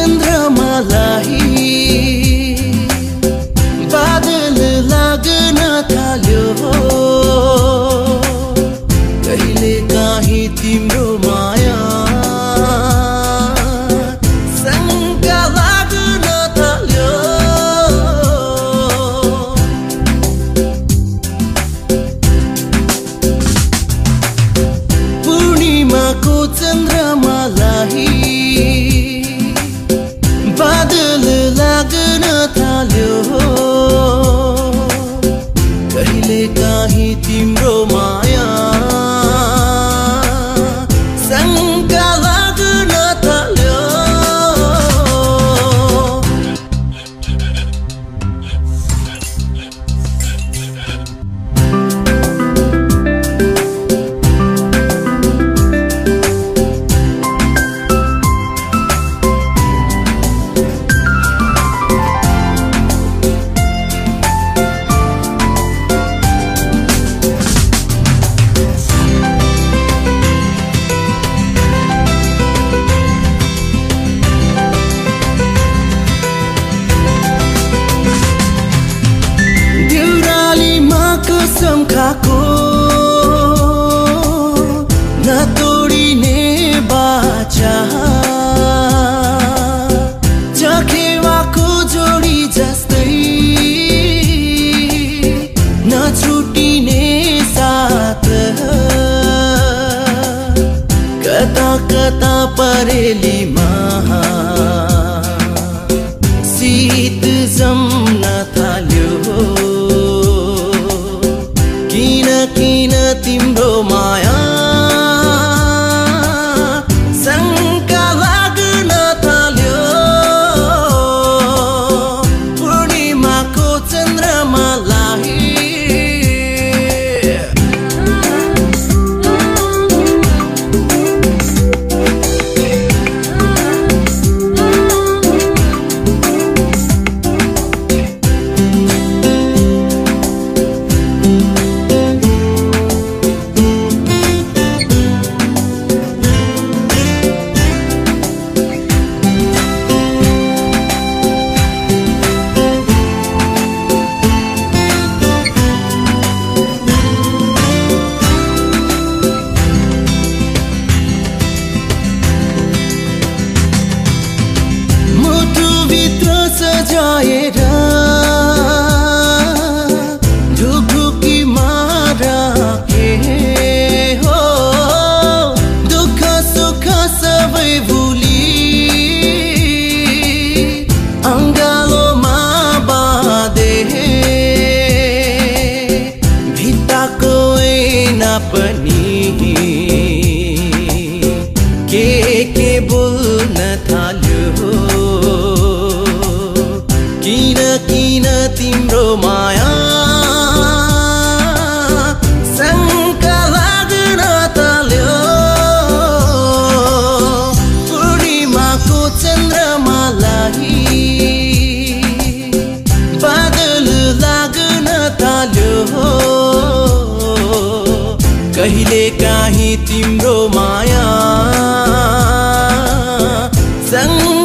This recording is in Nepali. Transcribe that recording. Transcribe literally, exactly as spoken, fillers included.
चन्द्रमालाई बादल लाग्न थाल्यो कहिले काहीँ तिम्रो माया शङ्का लाग्न थाल्यो पूर्णिमाको चन्द्रमालाई बादल लाग्न थाल्यो कहिले काहीँ तिम्रो माया शङ्का लाग्न थाल्यो कसम खाको नतोडिने बाचा चखेवाको जोडी जस्तै नछुटिने साथ कता कता परेलीमा शीत जम्न थाल्यो किन किन तिम्रो माया शङ्का लाग्न थाल्यो पूर्णिमाको चन्द्रमालाई सजाएर ढुकढुकीमा राखे हो दुःख सुख सबै भुली अङ्गालोमा बाँधे भित्ताको ऐना पनि के के बोल्न थाल्यो किन किन तिम्रो माया शङ्का लाग्न थाल्यो पूर्णिमाको चन्द्रमालाई बादल लाग्न थाल्यो कहिले काहीँ तिम्रो माया शङ्का